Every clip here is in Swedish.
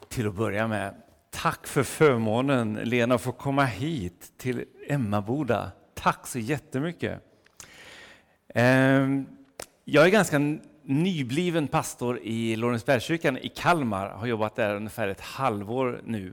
Till att börja med, tack för förmånen, Lena, att få komma hit till Emmaboda. Tack så jättemycket. Jag är ganska nybliven pastor i Lorensbergskyrkan i Kalmar. Har jobbat där ungefär ett halvår nu.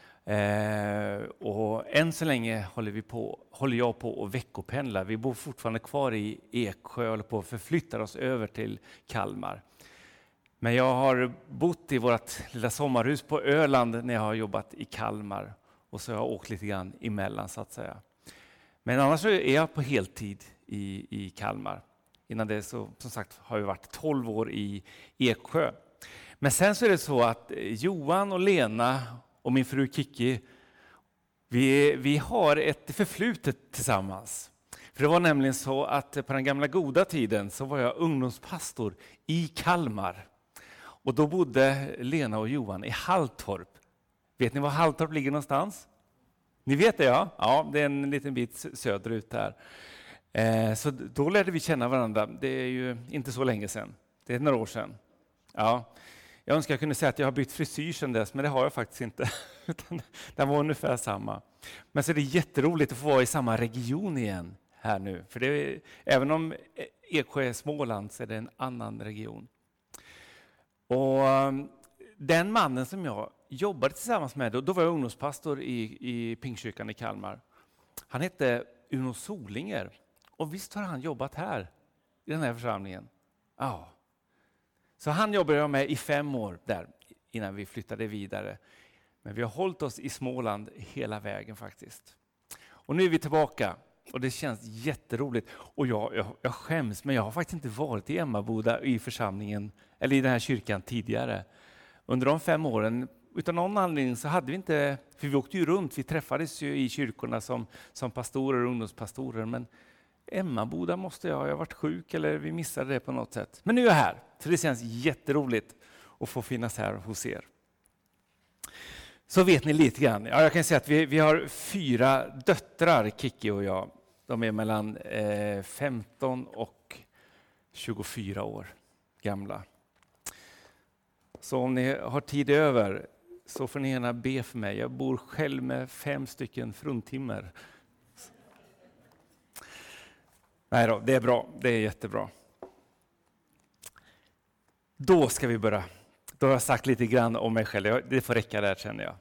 Och än så länge håller jag på att veckopendla. Vi bor fortfarande kvar i Eksjö och håller på att förflytta oss över till Kalmar. Men jag har bott i vårt lilla sommarhus på Öland när jag har jobbat i Kalmar. Och så har jag åkt lite grann emellan så att säga. Men annars så är jag på heltid i Kalmar. Innan det så som sagt har jag varit 12 år i Eksjö. Men sen så är det så att Johan och Lena och min fru Kiki, vi har ett förflutet tillsammans. För det var nämligen så att på den gamla goda tiden så var jag ungdomspastor i Kalmar. Och då bodde Lena och Johan i Halltorp. Vet ni var Halltorp ligger någonstans? Ni vet det, ja? Ja, det är en liten bit söderut där. Så då lärde vi känna varandra. Det är ju inte så länge sedan. Det är några år sedan. Ja. Jag önskar jag kunde säga att jag har bytt frisyr sedan dess, men det har jag faktiskt inte. Den var ungefär samma. Men så är det jätteroligt att få vara i samma region igen här nu. För det är, även om Eksjö är Småland så är det en annan region. Och den mannen som jag jobbade tillsammans med, då var jag ungdomspastor i Pingstkyrkan i Kalmar. Han hette Uno Solinger. Och visst har han jobbat här i den här församlingen? Ja. Så han jobbade jag med i 5 år där innan vi flyttade vidare. Men vi har hållit oss i Småland hela vägen faktiskt. Och nu är vi tillbaka och det känns jätteroligt. Och jag skäms, men jag har faktiskt inte varit i Emmaboda i församlingen eller i den här kyrkan tidigare. Under de 5 åren, utan någon anledning så hade vi inte, för vi åkte ju runt, vi träffades ju i kyrkorna som pastorer och ungdomspastorer. Men Emmaboda måste jag har varit sjuk eller vi missade det på något sätt. Men nu är jag här, så det känns jätteroligt att få finnas här hos er. Så vet ni lite grann. Ja, jag kan säga att vi har 4 döttrar, Kiki och jag. De är mellan 15 och 24 år gamla. Så om ni har tid över så får ni gärna be för mig. Jag bor själv med 5 stycken fruntimmer. Nej då, det är bra. Det är jättebra. Då ska vi börja. Då har jag sagt lite grann om mig själv. Det får räcka där känner jag.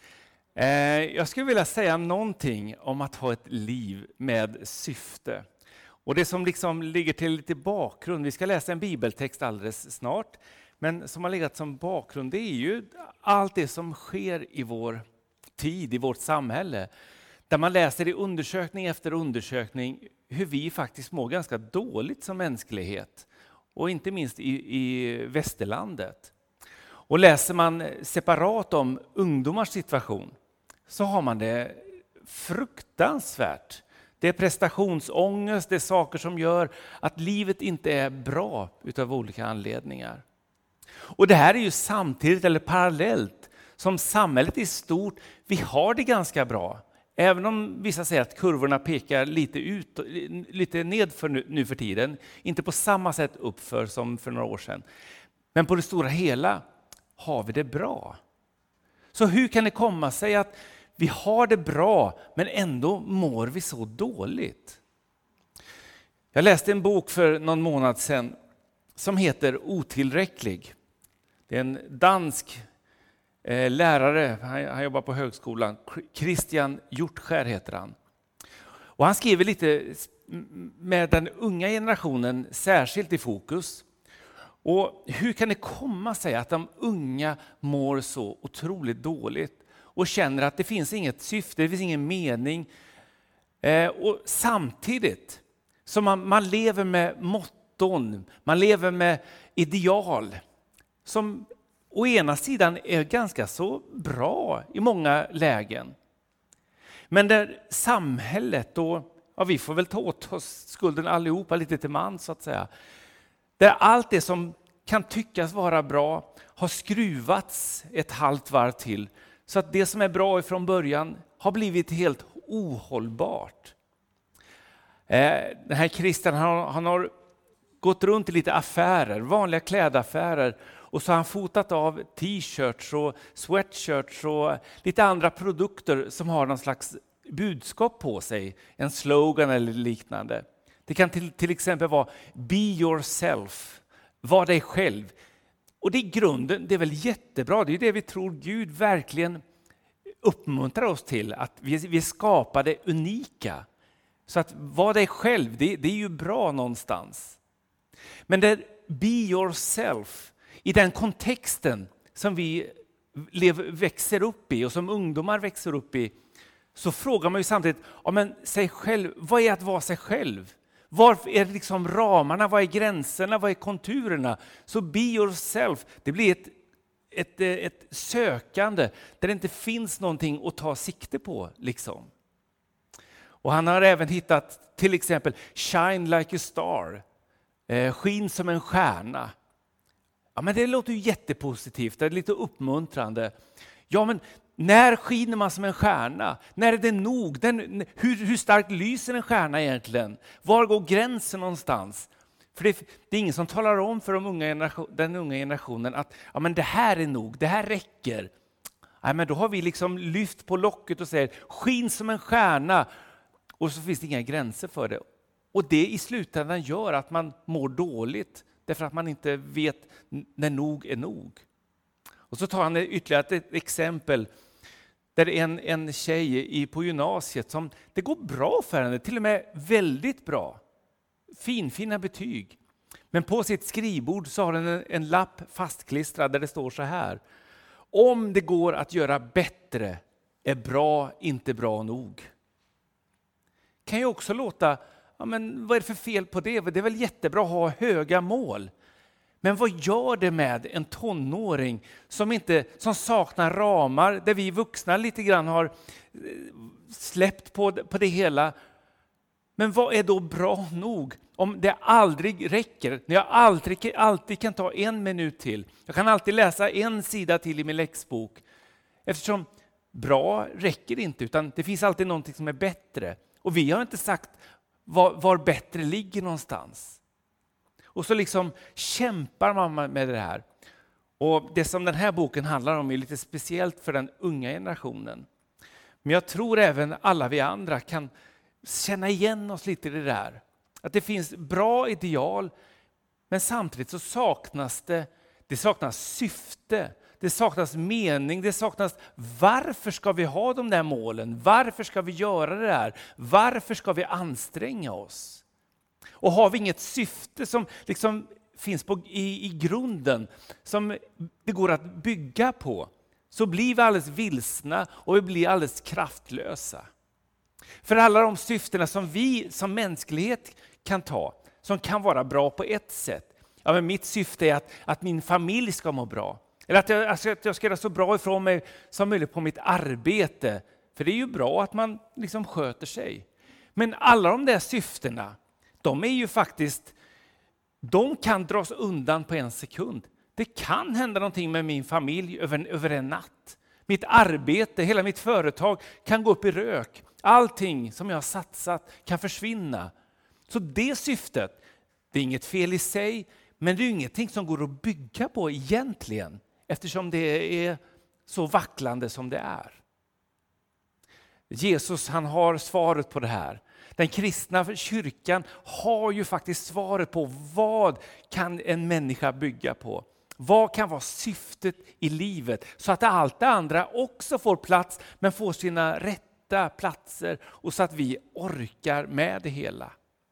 Jag skulle vilja säga någonting om att ha ett liv med syfte. Och det som liksom ligger till lite bakgrund. Vi ska läsa en bibeltext alldeles snart. Men som har legat som bakgrund, det är ju allt det som sker i vår tid, i vårt samhälle. Där man läser i undersökning efter undersökning hur vi faktiskt mår ganska dåligt som mänsklighet. Och inte minst i västerlandet. Och läser man separat om ungdomars situation så har man det fruktansvärt. Det är prestationsångest, det är saker som gör att livet inte är bra utav olika anledningar. Och det här är ju samtidigt eller parallellt som samhället i stort, vi har det ganska bra. Även om vissa säger att kurvorna pekar lite ned nu för tiden. Inte på samma sätt uppför som för några år sedan. Men på det stora hela har vi det bra. Så hur kan det komma sig att vi har det bra men ändå mår vi så dåligt? Jag läste en bok för någon månad sedan som heter Otillräcklig. Det är en dansk lärare, han jobbar på högskolan, Christian Hjortskär heter han. Och han skriver lite med den unga generationen särskilt i fokus. Och hur kan det komma sig att de unga mår så otroligt dåligt och känner att det finns inget syfte, det finns ingen mening. Och samtidigt som man lever med motton, man lever med ideal som å ena sidan är ganska så bra i många lägen. Men där samhället då, ja, vi får väl ta åt oss skulden allihopa lite till man så att säga. Där allt det som kan tyckas vara bra har skruvats ett halvt varv till. Så att det som är bra ifrån början har blivit helt ohållbart. Den här Christian han har gått runt i lite affärer, vanliga klädaffärer. Och så har han fotat av t-shirts och sweatshirts och lite andra produkter som har någon slags budskap på sig. En slogan eller liknande. Det kan till exempel vara Be yourself. Var dig själv. Och det i grunden, det är väl jättebra. Det är det vi tror Gud verkligen uppmuntrar oss till. Att vi skapar det unika. Så att vara dig själv, det är ju bra någonstans. Men det Be yourself, i den kontexten som vi växer upp i och som ungdomar växer upp i, så frågar man ju samtidigt, ja, men sig själv, vad är att vara sig själv? Var är det liksom ramarna, vad är gränserna, vad är konturerna? Så be yourself, det blir ett sökande där det inte finns någonting att ta sikte på. Liksom. Och han har även hittat till exempel shine like a star, skin som en stjärna. Ja, men det låter ju jättepositivt, det är lite uppmuntrande. Ja, men när skiner man som en stjärna? När är det nog? Hur starkt lyser en stjärna egentligen? Var går gränsen någonstans? För det är ingen som talar om för den unga generationen att ja, men det här är nog, det här räcker. Ja, men då har vi liksom lyft på locket och säger skin som en stjärna, och så finns det inga gränser för det. Och det i slutändan gör att man mår dåligt därför att man inte vet när nog är nog. Och så tar han ytterligare ett exempel där en tjej på gymnasiet som det går bra för henne, till och med väldigt bra. Fina betyg. Men på sitt skrivbord så har den en lapp fastklistrad där det står så här: om det går att göra bättre är bra inte bra nog. Kan ju också låta, ja, men vad är det för fel på det? Det är väl jättebra att ha höga mål. Men vad gör det med en tonåring som saknar ramar, där vi vuxna lite grann har släppt på det hela? Men vad är då bra nog om det aldrig räcker? När jag alltid kan ta 1 minut till. Jag kan alltid läsa 1 sida till i min läxbok. Eftersom bra räcker inte, utan det finns alltid någonting som är bättre. Och vi har inte sagt var bättre ligger någonstans. Och så liksom kämpar man med det här. Och det som den här boken handlar om är lite speciellt för den unga generationen. Men jag tror även alla vi andra kan känna igen oss lite i det där. Att det finns bra ideal, men samtidigt så saknas det saknas syfte. Det saknas mening, det saknas varför ska vi ha de där målen? Varför ska vi göra det här? Varför ska vi anstränga oss? Och har vi inget syfte som liksom finns i grunden, som det går att bygga på, så blir vi alldeles vilsna och vi blir alldeles kraftlösa. För alla de syftena som vi som mänsklighet kan ta, som kan vara bra på ett sätt. Ja, men mitt syfte är att min familj ska må bra. Eller att jag ska göra så bra ifrån mig som möjligt på mitt arbete. För det är ju bra att man liksom sköter sig. Men alla de där syftena, de är ju faktiskt, de kan dras undan på 1 sekund. Det kan hända någonting med min familj över en natt. Mitt arbete, hela mitt företag kan gå upp i rök. Allting som jag har satsat kan försvinna. Så det syftet, det är inget fel i sig, men det är ingenting som går att bygga på egentligen. Eftersom det är så vacklande som det är. Jesus, han har svaret på det här. Den kristna kyrkan har ju faktiskt svaret på vad kan en människa bygga på. Vad kan vara syftet i livet? Så att allt det andra också får plats, men får sina rätta platser. Och så att vi orkar med det hela.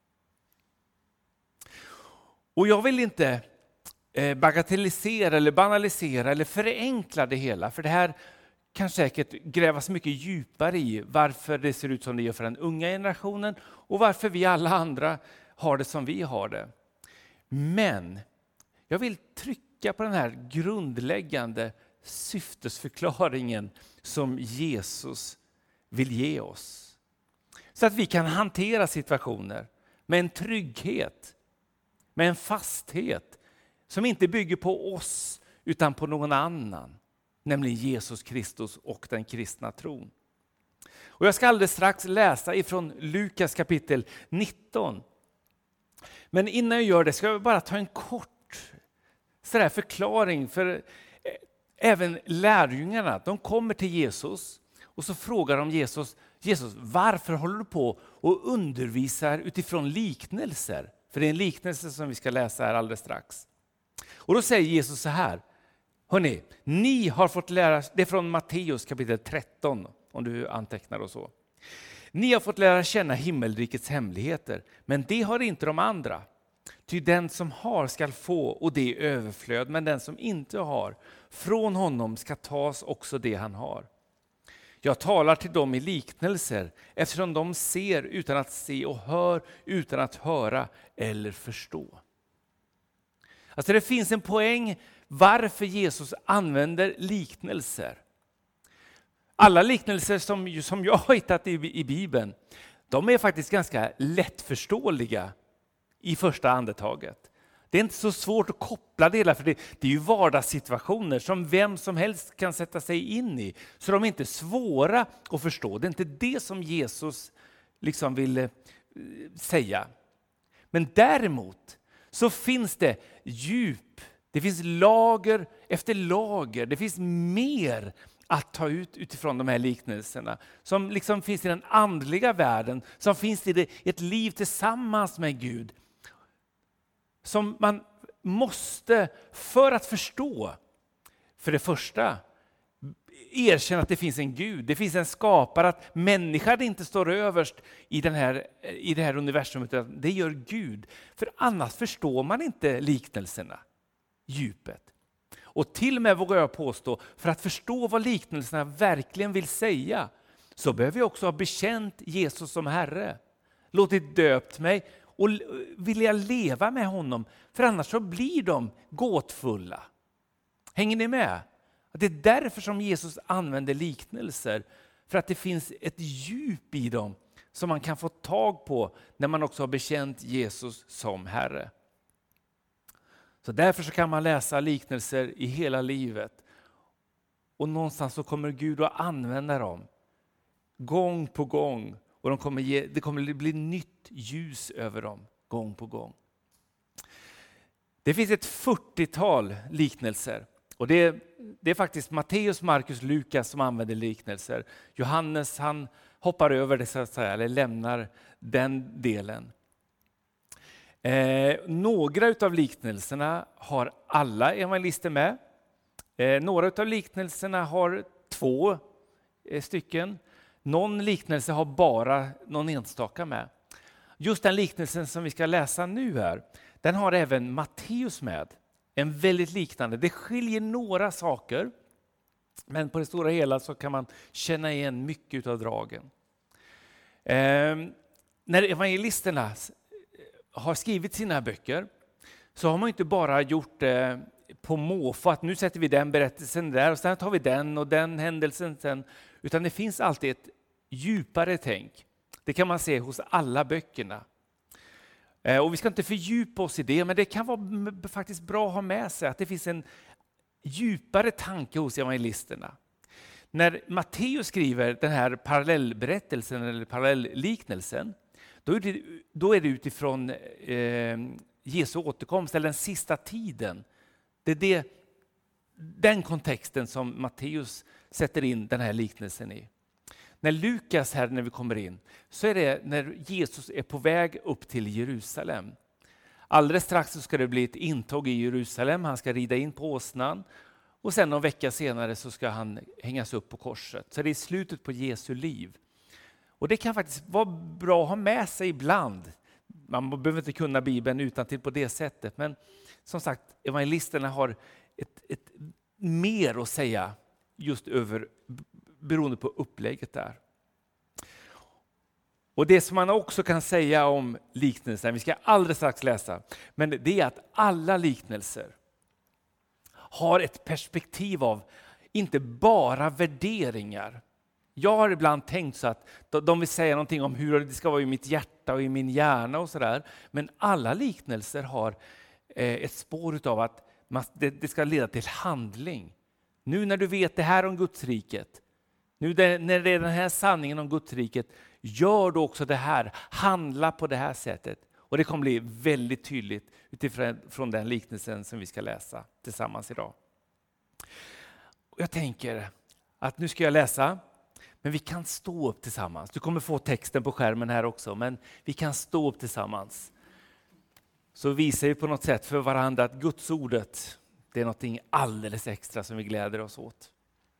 Och jag vill inte bagatellisera eller banalisera eller förenkla det hela. För det här kan säkert grävas mycket djupare i varför det ser ut som det gör för den unga generationen. Och varför vi alla andra har det som vi har det. Men jag vill trycka på den här grundläggande syftesförklaringen som Jesus vill ge oss. Så att vi kan hantera situationer med en trygghet, med en fasthet som inte bygger på oss utan på någon annan. Nämligen Jesus Kristus och den kristna tron. Och jag ska alldeles strax läsa ifrån Lukas kapitel 19. Men innan jag gör det ska jag bara ta en kort sådär förklaring för även lärjungarna. De kommer till Jesus och så frågar de Jesus, varför håller du på och undervisar utifrån liknelser? För det är en liknelse som vi ska läsa här alldeles strax. Och då säger Jesus så här, hörrni, ni har fått lära, det är från Matteus kapitel 13, om du antecknar och så. Ni har fått lära känna himmelrikets hemligheter, men det har inte de andra. Ty den som har skall få, och det är överflöd, men den som inte har, från honom ska tas också det han har. Jag talar till dem i liknelser, eftersom de ser utan att se och hör utan att höra eller förstå. Alltså det finns en poäng varför Jesus använder liknelser. Alla liknelser som jag har hittat i Bibeln, de är faktiskt ganska lättförståeliga i första andetaget. Det är inte så svårt att koppla det hela, för det är ju vardagssituationer som vem som helst kan sätta sig in i. Så de är inte svåra att förstå. Det är inte det som Jesus liksom vill säga. Men däremot så finns det djup, det finns lager efter lager, det finns mer att ta ut utifrån de här liknelserna. Som liksom finns i den andliga världen, som finns i ett liv tillsammans med Gud. Som man måste, för att förstå, för det första, erkänna att det finns en Gud, det finns en skapare, att människan inte står överst i det här universumet, utan det gör Gud. För annars förstår man inte liknelserna, djupet. Och till och med vågar jag påstå, för att förstå vad liknelserna verkligen vill säga, så behöver jag också ha bekänt Jesus som Herre. Låtit döpt mig och vill jag leva med honom, för annars så blir de gåtfulla. Hänger ni med? Det är därför som Jesus använder liknelser, för att det finns ett djup i dem som man kan få tag på när man också har bekänt Jesus som Herre. Så därför så kan man läsa liknelser i hela livet. Och någonstans så kommer Gud att använda dem gång på gång. Och det kommer bli nytt ljus över dem gång på gång. Det finns ett 40-tal liknelser. Och det är faktiskt Matteus, Markus, Lukas som använder liknelser. Johannes han hoppar över det så att säga, eller lämnar den delen. Några av liknelserna har alla evangelister med. Några av liknelserna har 2 stycken. Någon liknelse har bara någon enstaka med. Just den liknelsen som vi ska läsa nu här, den har även Matteus med. En väldigt liknande. Det skiljer några saker, men på det stora hela så kan man känna igen mycket av dragen. När evangelisterna har skrivit sina böcker så har man inte bara gjort det på måfå, att nu sätter vi den berättelsen där och sen tar vi den och den händelsen sen, utan det finns alltid ett djupare tänk. Det kan man se hos alla böckerna. Och vi ska inte fördjupa oss i det, men det kan vara faktiskt bra att ha med sig att det finns en djupare tanke hos evangelisterna. När Matteus skriver den här parallellberättelsen eller parallellliknelsen, då är det utifrån Jesu återkomst eller den sista tiden. Det är den kontexten som Matteus sätter in den här liknelsen i. När Lukas här, när vi kommer in, så är det när Jesus är på väg upp till Jerusalem. Alldeles strax så ska det bli ett intåg i Jerusalem. Han ska rida in på åsnan. Och sen någon vecka senare så ska han hängas upp på korset. Så det är slutet på Jesu liv. Och det kan faktiskt vara bra att ha med sig ibland. Man behöver inte kunna Bibeln utantill på det sättet. Men som sagt, evangelisterna har ett mer att säga just beroende på upplägget där. Och det som man också kan säga om liknelsen, vi ska alldeles strax läsa, men det är att alla liknelser har ett perspektiv av inte bara värderingar. Jag har ibland tänkt så att de vill säga någonting om hur det ska vara i mitt hjärta och i min hjärna och sådär. Men alla liknelser har ett spår utav att det ska leda till handling. Nu när du vet det här om Gudsriket, nu när det är den här sanningen om Gudsriket, gör då också det här, handla på det här sättet. Och det kommer bli väldigt tydligt utifrån den liknelsen som vi ska läsa tillsammans idag. Och jag tänker att nu ska jag läsa, men vi kan stå upp tillsammans. Du kommer få texten på skärmen här också, men vi kan stå upp tillsammans. Så visar vi på något sätt för varandra att Guds ordet, det är något alldeles extra som vi gläder oss åt.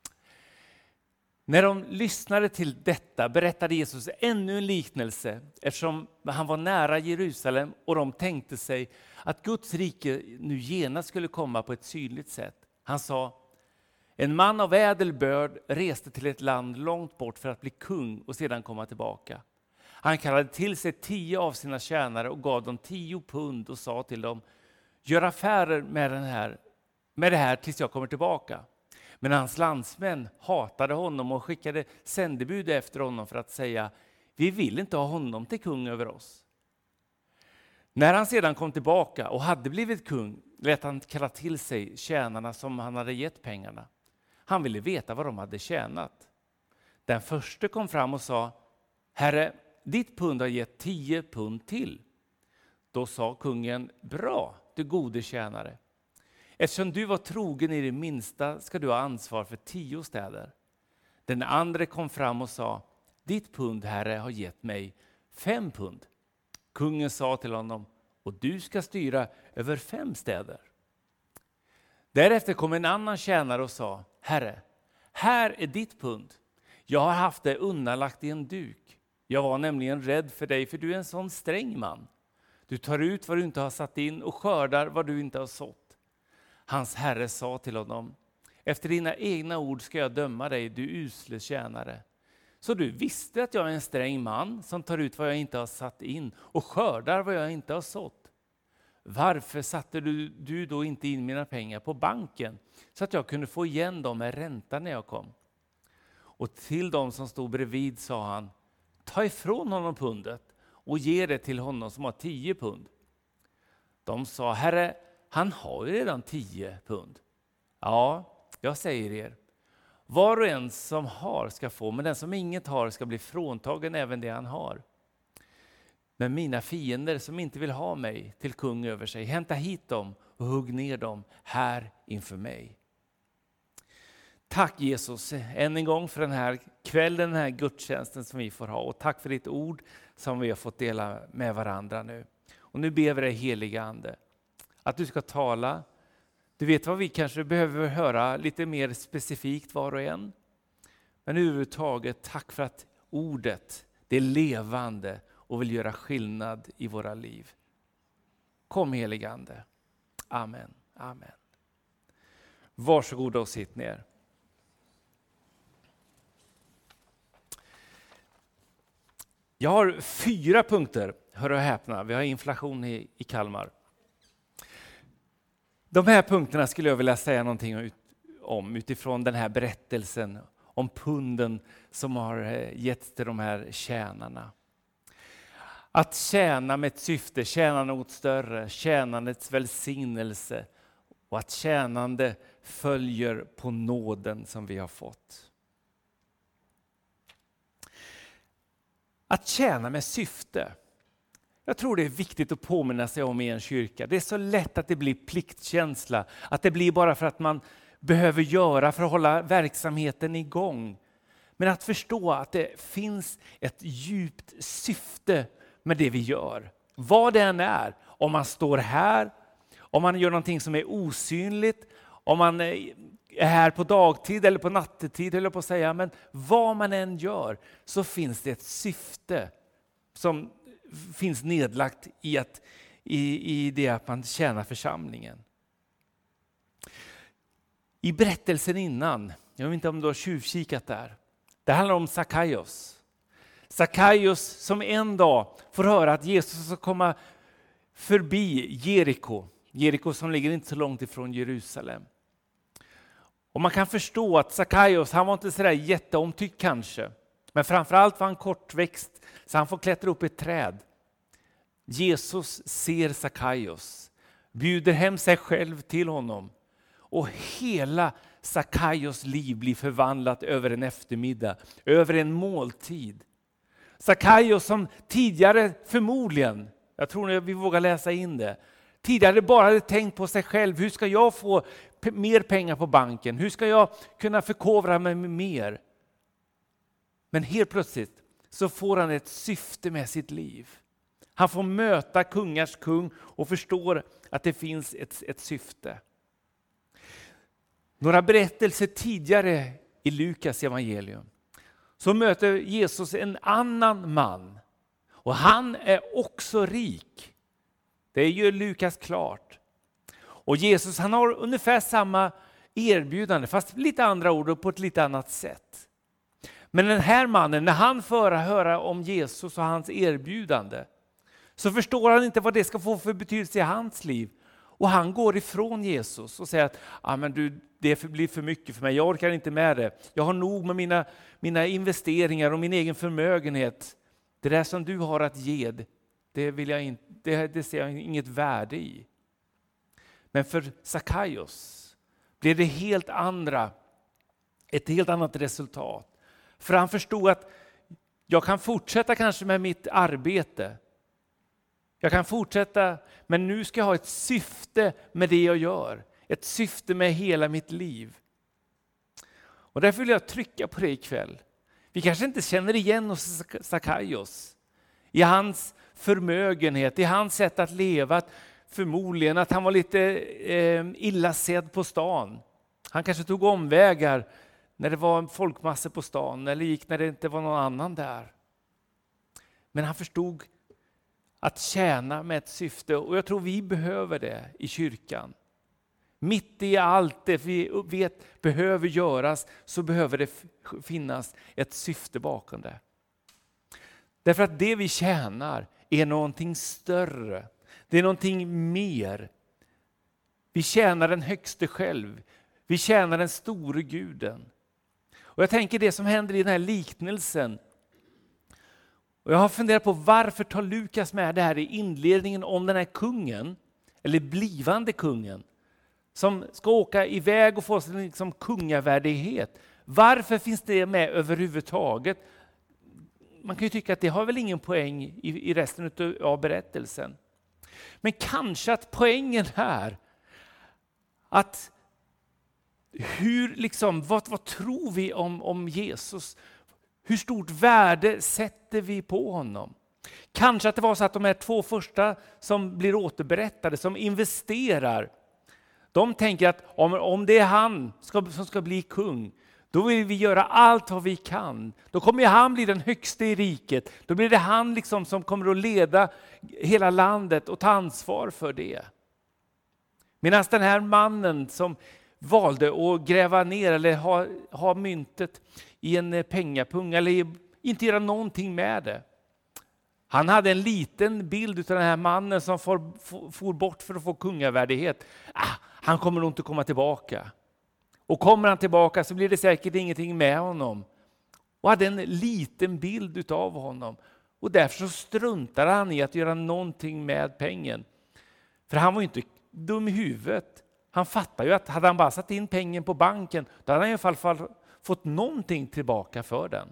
När de lyssnade till detta berättade Jesus ännu en liknelse, eftersom han var nära Jerusalem och de tänkte sig att Guds rike nu genast skulle komma på ett synligt sätt. Han sa: en man av ädel börd reste till ett land långt bort för att bli kung och sedan komma tillbaka. Han kallade till sig 10 av sina tjänare och gav dem 10 pund och sa till dem: gör affärer med det här tills jag kommer tillbaka. Men hans landsmän hatade honom och skickade sändebud efter honom för att säga: vi vill inte ha honom till kung över oss. När han sedan kom tillbaka och hade blivit kung lät han kalla till sig tjänarna som han hade gett pengarna. Han ville veta vad de hade tjänat. Den första kom fram och sa: Herre, ditt pund har gett 10 pund till. Då sa kungen: bra, du gode tjänare. Eftersom du var trogen i det minsta ska du ha ansvar för 10 städer. Den andra kom fram och sa: ditt pund, herre, har gett mig 5 pund. Kungen sa till honom: och du ska styra över 5 städer. Därefter kom en annan tjänare och sa: herre, här är ditt pund. Jag har haft det undanlagt i en duk. Jag var nämligen rädd för dig, för du är en sån sträng man. Du tar ut vad du inte har satt in och skördar vad du inte har sått. Hans herre sa till honom: efter dina egna ord ska jag döma dig, du usle tjänare. Så du visste att jag är en sträng man som tar ut vad jag inte har satt in och skördar vad jag inte har sått. Varför satte du då inte in mina pengar på banken så att jag kunde få igen dem med ränta när jag kom? Och till dem som stod bredvid sa han: ta ifrån honom pundet och ge det till honom som har 10 pund. De sa: herre, han har ju redan 10 pund. Ja, jag säger er, var och en som har ska få, men den som inget har ska bli fråntagen även det han har. Men mina fiender som inte vill ha mig till kung över sig, hämta hit dem och hugg ner dem här inför mig. Tack Jesus än en gång för den här kvällen, den här gudstjänsten som vi får ha. Och tack för ditt ord som vi har fått dela med varandra nu. Och nu ber vi dig, heliga ande, att du ska tala. Du vet vad vi kanske behöver höra lite mer specifikt var och en. Men överhuvudtaget tack för att ordet, det är levande och vill göra skillnad i våra liv. Kom, heliga ande. Amen. Amen. Varsågoda och sitt ner. Jag har 4 punkter, hör och häpna. Vi har inflation i Kalmar. De här punkterna skulle jag vilja säga någonting om utifrån den här berättelsen om punden som har getts till de här tjänarna. Att tjäna med ett syfte, tjäna något större, tjänandets välsignelse och att tjänande följer på nåden som vi har fått. Att tjäna med syfte. Jag tror det är viktigt att påminna sig om i en kyrka. Det är så lätt att det blir pliktkänsla. Att det blir bara för att man behöver göra för att hålla verksamheten igång. Men att förstå att det finns ett djupt syfte med det vi gör. Vad det än är. Om man står här, om man gör någonting som är osynligt, om man är här på dagtid eller på nattetid, eller på att säga, men vad man än gör så finns det ett syfte som finns nedlagt i det att man tjänar församlingen. I berättelsen innan, jag vet inte om du har tjuvkikat där, det handlar om Sackaios. Sackaios som en dag får höra att Jesus ska komma förbi Jeriko. Jeriko som ligger inte så långt ifrån Jerusalem. Och man kan förstå att Sackaios, han var inte sådär jätteomtyckt kanske. Men framförallt var han kortväxt så han får klättra upp i ett träd. Jesus ser Sackaios, bjuder hem sig själv till honom. Och hela Sackaios liv blir förvandlat över en eftermiddag, över en måltid. Sackaios som tidigare förmodligen, Jag tror att vi vågar läsa in det. Tidigare bara hade tänkt på sig själv. Hur ska jag få mer pengar på banken? Hur ska jag kunna förkovra mig mer? Men helt plötsligt så får han ett syfte med sitt liv. Han får möta kungars kung och förstår att det finns ett syfte. Några berättelser tidigare i Lukas evangelium så möter Jesus en annan man. Och han är också rik. Det gör Lukas klart. Och Jesus, han har ungefär samma erbjudande, fast lite andra ord och på ett lite annat sätt. Men den här mannen, när han får höra om Jesus och hans erbjudande, så förstår han inte vad det ska få för betydelse i hans liv. Och han går ifrån Jesus och säger att men det blir för mycket för mig, jag orkar inte med det. Jag har nog med mina investeringar och min egen förmögenhet. Det där som du har att ge, det ser jag inget värde i. Men för Sackaios blev det ett helt annat resultat. För han förstod att jag kan fortsätta kanske med mitt arbete. Jag kan fortsätta, men nu ska jag ha ett syfte med det jag gör. Ett syfte med hela mitt liv. Och därför vill jag trycka på det ikväll. Vi kanske inte känner igen oss Sackaios. I hans förmögenhet, i hans sätt att leva. Förmodligen att han var lite illa sedd på stan. Han kanske tog omvägar när det var en folkmassa på stan. Eller gick när det inte var någon annan där. Men han förstod att tjäna med ett syfte. Och jag tror vi behöver det i kyrkan. Mitt i allt det vi vet behöver göras så behöver det finnas ett syfte bakom det. Därför att det vi tjänar är någonting större. Det är någonting mer. Vi tjänar den högste själv. Vi tjänar den store guden. Och jag tänker det som händer i den här liknelsen. Och jag har funderat på varför tar Lukas med det här i inledningen om den här kungen. Eller blivande kungen. Som ska åka iväg och få sin liksom kungavärdighet. Varför finns det med överhuvudtaget? Man kan ju tycka att det har väl ingen poäng i resten av berättelsen. Men kanske att poängen här, att vad tror vi om Jesus? Hur stort värde sätter vi på honom? Kanske att det var så att de här 2 första som blir återberättade, som investerar, de tänker att om det är han som ska bli kung, då vill vi göra allt vad vi kan. Då kommer han bli den högste i riket. Då blir det han liksom som kommer att leda hela landet och ta ansvar för det. Medan den här mannen som valde att gräva ner eller ha myntet i en pengapung eller inte göra någonting med det. Han hade en liten bild av den här mannen som for bort för att få kungavärdighet. Han kommer nog inte komma tillbaka. Och kommer han tillbaka så blir det säkert ingenting med honom. Och hade en liten bild av honom. Och därför så struntade han i att göra någonting med pengen. För han var ju inte dum i huvudet. Han fattar ju att hade han bara satt in pengen på banken, då hade han i alla fall fått någonting tillbaka för den.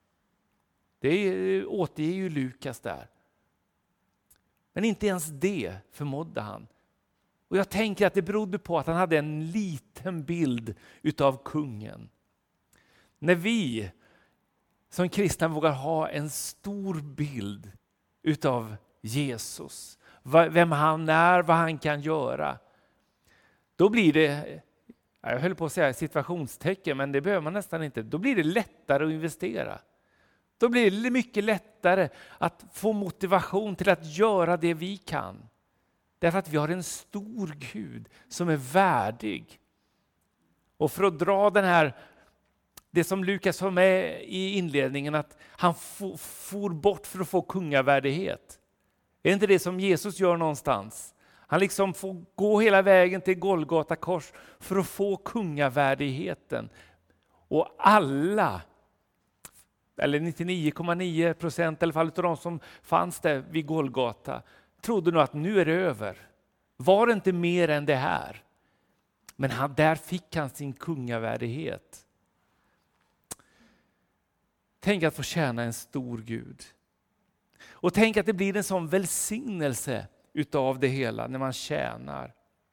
Det återger ju Lukas där. Men inte ens det förmådde han. Och jag tänker att det berodde på att han hade en liten bild utav kungen. När vi som kristna vågar ha en stor bild utav Jesus, vem han är, vad han kan göra, då blir det, jag höll på att säga situationstecken, men det behöver man nästan inte, då blir det lättare att investera. Då blir det mycket lättare att få motivation till att göra det vi kan. Därför att vi har en stor Gud som är värdig. Och för att dra det som Lukas har med i inledningen, att han for bort för att få kungavärdighet. Är det inte det som Jesus gör någonstans? Han liksom får gå hela vägen till Golgata kors för att få kungavärdigheten. Och alla, eller 99,9% i alla fall av de som fanns där vid Golgata, trodde nog att nu är det över. Var det inte mer än det här? Men där fick han sin kungavärdighet. Tänk att få tjäna en stor Gud. Och tänk att det blir en sån välsignelse utav det hela när man tjänar.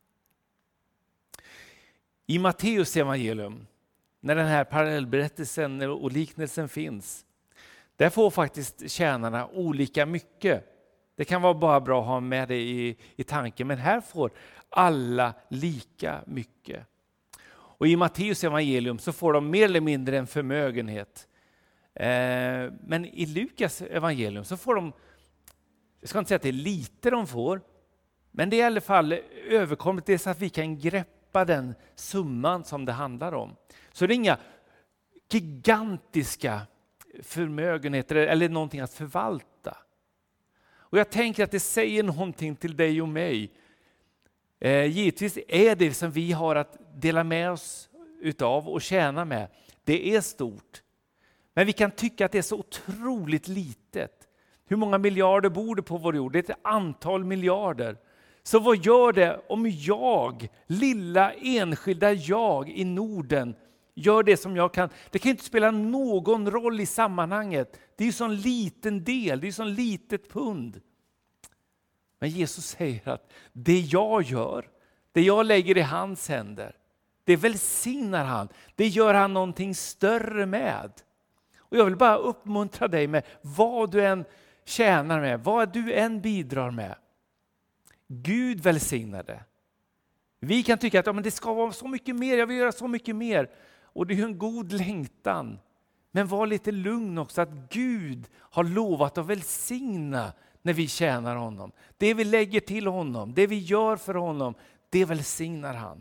I Matteus evangelium, när den här parallellberättelsen och liknelsen finns, där får faktiskt tjänarna olika mycket. Det kan vara bara bra att ha med det i tanken, men här får alla lika mycket. Och i Matteus evangelium så får de mer eller mindre en förmögenhet. Men i Lukas evangelium så får de, jag ska inte säga att det är lite de får, men det är i alla fall överkomligt, det är så att vi kan greppa den summan som det handlar om. Så det är inga gigantiska förmögenheter eller någonting att förvalta. Och jag tänker att det säger någonting till dig och mig. Givetvis är det som vi har att dela med oss utav och tjäna med, det är stort. Men vi kan tycka att det är så otroligt litet. Hur många miljarder bor det på vår jord? Det är ett antal miljarder. Så vad gör det om jag, lilla enskilda jag i Norden, gör det som jag kan? Det kan inte spela någon roll i sammanhanget. Det är ju sån liten del, det är sån litet pund. Men Jesus säger att det jag gör, det jag lägger i hans händer, det välsignar han. Det gör han någonting större med. Och jag vill bara uppmuntra dig med vad du än tjänar med, vad du än bidrar med. Gud välsignar det. Vi kan tycka att men det ska vara så mycket mer, jag vill göra så mycket mer. Och det är ju en god längtan. Men var lite lugn också att Gud har lovat att välsigna när vi tjänar honom. Det vi lägger till honom, det vi gör för honom, det välsignar han.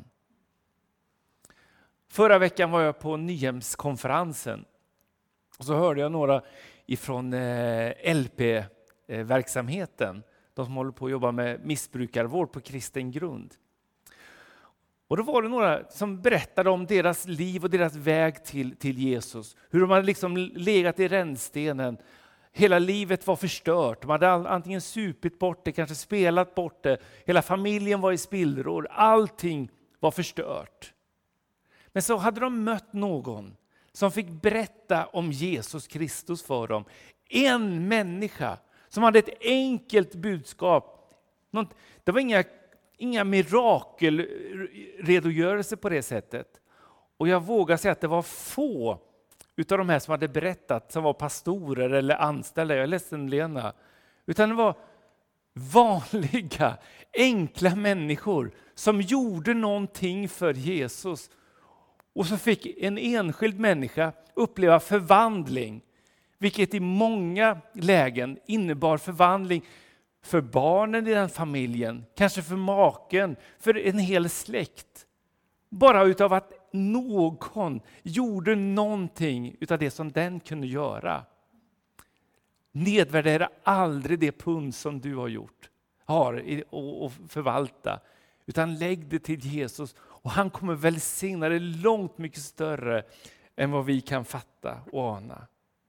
Förra veckan var jag på Nyhemskonferensen. Och så hörde jag några ifrån LP-verksamheten. De som håller på att jobba med missbrukarvård på kristen grund. Och då var det några som berättade om deras liv och deras väg till Jesus. Hur de hade liksom legat i rännstenen. Hela livet var förstört. De hade antingen supit bort det, kanske spelat bort det. Hela familjen var i spillror. Allting var förstört. Men så hade de mött någon som fick berätta om Jesus Kristus för dem. En människa som hade ett enkelt budskap. Det var inga mirakelredogörelser på det sättet. Och jag vågar säga att det var få utav de här som hade berättat som var pastorer eller anställda. Jag är ledsen Lena. Utan det var vanliga, enkla människor som gjorde någonting för Jesus. Och så fick en enskild människa uppleva förvandling. Vilket i många lägen innebar förvandling för barnen i den familjen. Kanske för maken, för en hel släkt. Bara utav att någon gjorde någonting utav det som den kunde göra. Nedvärdera aldrig det pund som du har och förvalta. Utan lägg det till Jesus och han kommer välsigna det långt mycket större än vad vi kan fatta och ana.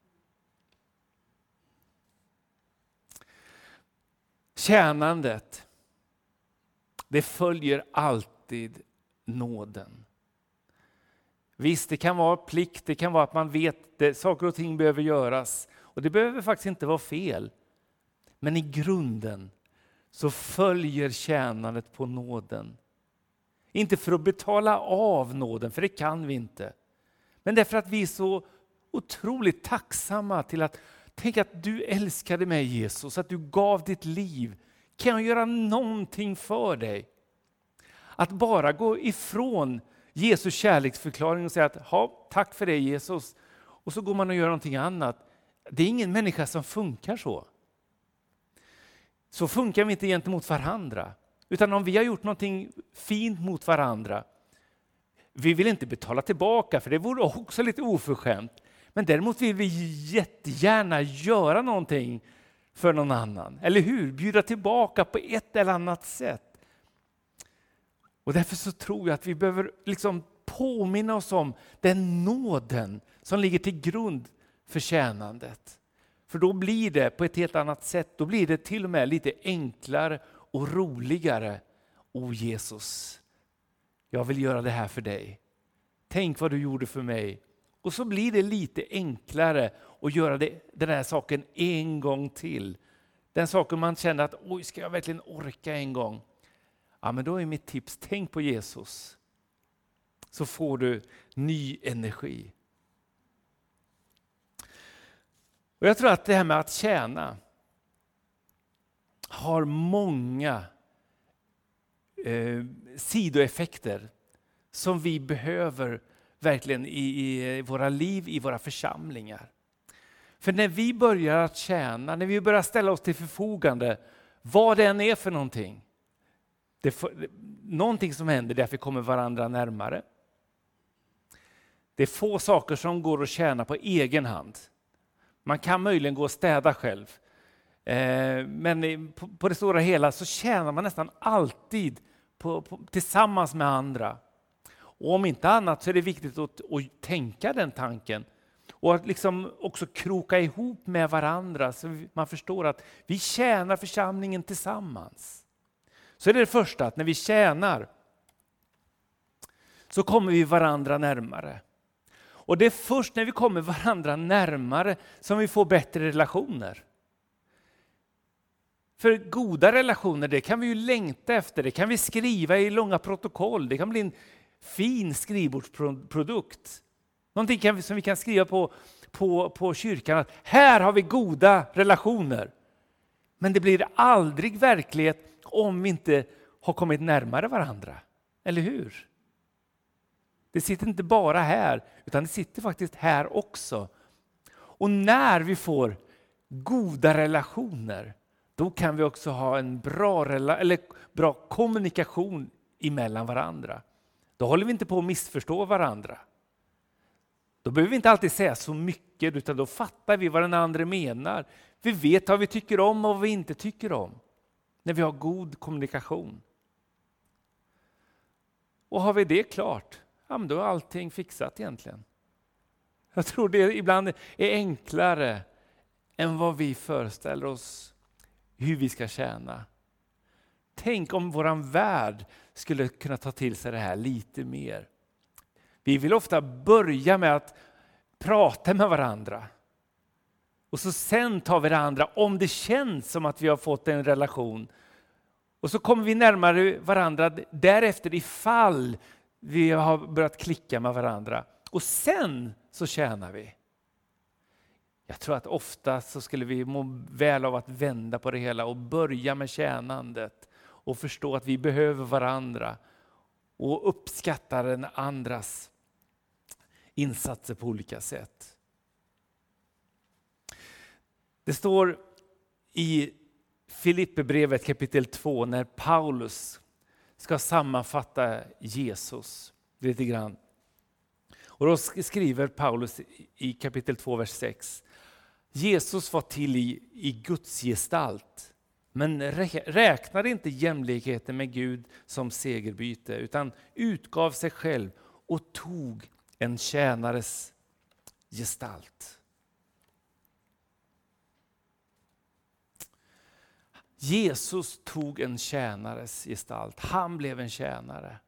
Tjänandet, det följer alltid nåden. Visst, det kan vara plikt, det kan vara att man vet att saker och ting behöver göras. Och det behöver faktiskt inte vara fel. Men i grunden så följer tjänandet på nåden. Inte för att betala av nåden, för det kan vi inte. Men därför att vi är så otroligt tacksamma till att tänk att du älskade mig Jesus, att du gav ditt liv. Kan jag göra någonting för dig? Att bara gå ifrån Jesus kärleksförklaring och säga att tack för det Jesus. Och så går man och gör någonting annat. Det är ingen människa som funkar så. Så funkar vi inte gentemot varandra. Utan om vi har gjort någonting fint mot varandra. Vi vill inte betala tillbaka för det vore också lite oförskämt. Men däremot vill vi jättegärna göra någonting för någon annan. Eller hur? Bjuda tillbaka på ett eller annat sätt. Och därför så tror jag att vi behöver liksom påminna oss om den nåden som ligger till grund för tjänandet. För då blir det på ett helt annat sätt. Då blir det till och med lite enklare och roligare. Jesus, jag vill göra det här för dig. Tänk vad du gjorde för mig. Och så blir det lite enklare att göra den här saken en gång till. den saken man känner att oj, ska jag verkligen orka en gång? Ja, men då är mitt tips, tänk på Jesus. Så får du ny energi. Och jag tror att det här med att tjäna har många sidoeffekter som vi behöver verkligen i våra liv, i våra församlingar. För när vi börjar att tjäna, när vi börjar ställa oss till förfogande, vad det än är för någonting. Någonting som händer är att vi kommer varandra närmare. Det är få saker som går att tjäna på egen hand. Man kan möjligen gå och städa själv. Men på det stora hela så tjänar man nästan alltid tillsammans med andra. Och om inte annat så är det viktigt att tänka den tanken. Och att liksom också kroka ihop med varandra så man förstår att vi tjänar församlingen tillsammans. Så är det första, att när vi tjänar så kommer vi varandra närmare. Och det är först när vi kommer varandra närmare som vi får bättre relationer. För goda relationer, det kan vi ju längta efter, det kan vi skriva i långa protokoll, det kan bli en fin skrivbordsprodukt. Någonting som vi kan skriva på kyrkan, att här har vi goda relationer. Men det blir aldrig verklighet om vi inte har kommit närmare varandra. Eller hur? Det sitter inte bara här, utan det sitter faktiskt här också. Och när vi får goda relationer, då kan vi också ha en bra kommunikation emellan varandra. Då håller vi inte på att missförstå varandra. Då behöver vi inte alltid säga så mycket, utan då fattar vi vad den andra menar. Vi vet vad vi tycker om och vad vi inte tycker om. När vi har god kommunikation. Och har vi det klart, ja, men då är allting fixat egentligen. Jag tror det ibland är enklare än vad vi föreställer oss hur vi ska tjäna. Tänk om våran värld skulle kunna ta till sig det här lite mer. Vi vill ofta börja med att prata med varandra. Och så sen tar vi det andra om det känns som att vi har fått en relation. Och så kommer vi närmare varandra därefter ifall vi har börjat klicka med varandra. Och sen så tjänar vi. Jag tror att ofta så skulle vi må väl av att vända på det hela och börja med tjänandet. Och förstå att vi behöver varandra. Och uppskatta den andras insatser på olika sätt. Det står i Filipperbrevet kapitel 2 när Paulus ska sammanfatta Jesus lite grann. Och då skriver Paulus i kapitel 2 vers 6. Jesus var till i Guds gestalt, men räknade inte jämlikheten med Gud som segerbyte, utan utgav sig själv och tog en tjänares gestalt. Jesus tog en tjänares gestalt. Han blev en tjänare.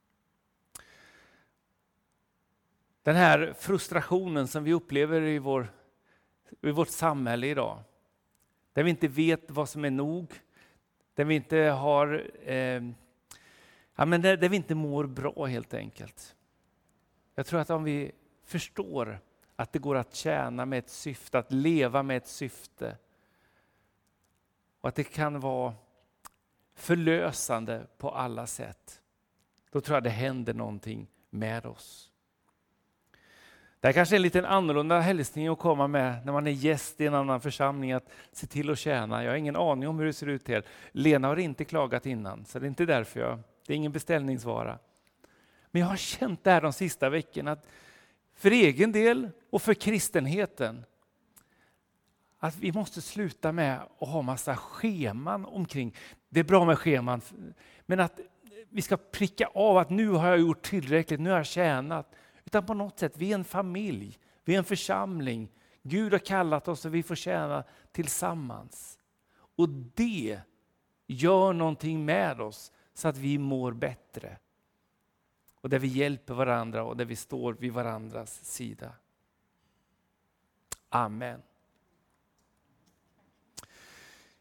Den här frustrationen som vi upplever i vårt samhälle idag. Där vi inte vet vad som är nog. Där vi inte har, där vi inte mår bra helt enkelt. Jag tror att om vi förstår att det går att tjäna med ett syfte, att leva med ett syfte. Och att det kan vara förlösande på alla sätt. Då tror jag det händer någonting med oss. Det här kanske är en liten annorlunda hälsning att komma med när man är gäst i en annan församling, att se till att tjäna. Jag har ingen aning om hur det ser ut här. Lena har inte klagat innan, så det är inte därför det är ingen beställningsvara. Men jag har känt det här de sista veckorna, att för egen del och för kristenheten, att vi måste sluta med att ha massa scheman omkring. Det är bra med scheman, men att vi ska pricka av att nu har jag gjort tillräckligt, nu har jag tjänat. Utan på något sätt, vi är en familj, vi är en församling. Gud har kallat oss och vi får tjäna tillsammans. Och det gör någonting med oss så att vi mår bättre. Och där vi hjälper varandra och där vi står vid varandras sida. Amen.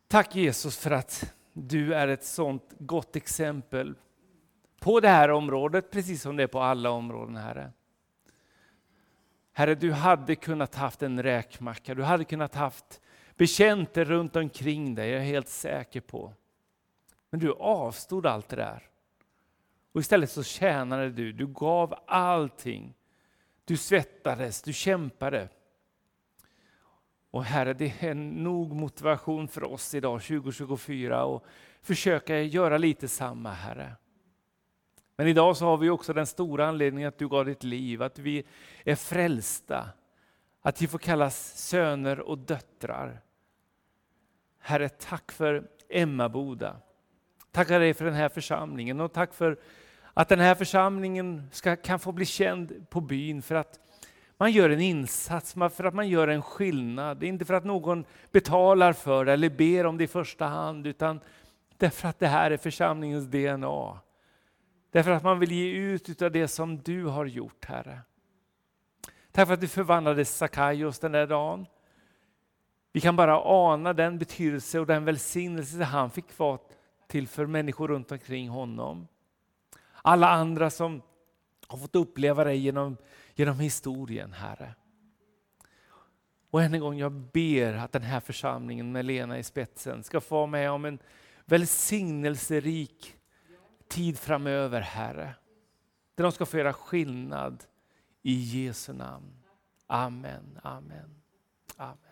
Tack Jesus för att du är ett sånt gott exempel på det här området, precis som det är på alla områden, Herre. Herre, du hade kunnat haft en räkmacka, du hade kunnat haft bekänter runt omkring dig, jag är helt säker på. Men du avstod allt det där. Och istället så tjänade du gav allting. Du svettades, du kämpade. Och Herre, det är nog motivation för oss idag 2024 och försöka göra lite samma, Herre. Men idag så har vi också den stora anledningen att du gav ditt liv, att vi är frälsta, att vi får kallas söner och döttrar. Herre, tack för Emmaboda. Tackar dig för den här församlingen och tack för att den här församlingen kan få bli känd på byn för att man gör en insats, för att man gör en skillnad. Inte för att någon betalar för det eller ber om det i första hand, utan därför att det här är församlingens DNA. Därför att man vill ge ut av det som du har gjort, Herre. Tack för att du förvandlade Sakaios den där dagen. Vi kan bara ana den betydelse och den välsignelse han fick vara till för människor runt omkring honom. Alla andra som har fått uppleva dig genom historien, Herre. Och än en gång, jag ber att den här församlingen med Lena i spetsen ska få vara med om en välsignelserik tid framöver, Herre. Där de ska få göra skillnad i Jesu namn. Amen, amen, amen.